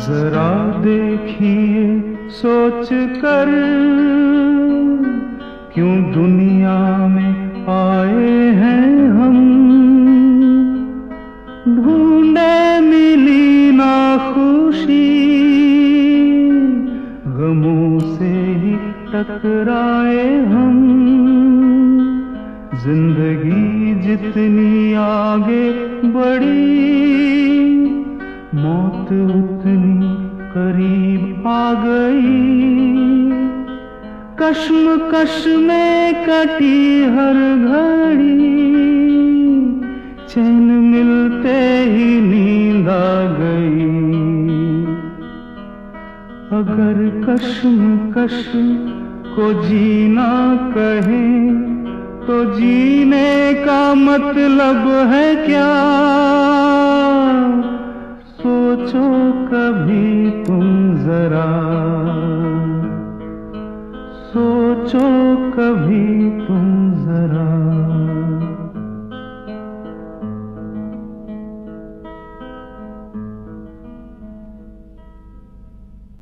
जरा देखिए सोच कर, क्यों दुनिया में आए हैं हम। ढूंढे मिली ना खुशी, गमों से ही टकराए हम। जिंदगी जितनी आगे बढ़ी, मौत उतनी करीब आ गई। कश्मकश में कटी हर घड़ी, चैन मिलते ही नींद आ गई। अगर कश्मकश को जीना कहें, तो जीने का मतलब है क्या? सोचो कभी तुम जरा, सोचो कभी तुम जरा।